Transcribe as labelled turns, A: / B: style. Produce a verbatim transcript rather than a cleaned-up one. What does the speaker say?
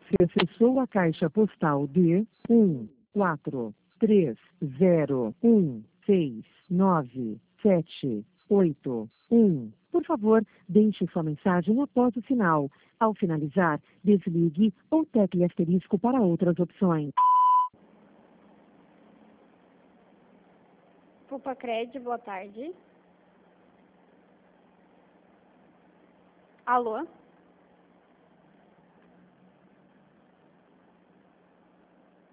A: Você acessou a caixa postal de um quatro três zero um seis nove sete oito um. Por favor, deixe sua mensagem após o sinal. Ao finalizar, desligue ou tecle asterisco para outras opções.
B: Pupacred, boa tarde. Alô?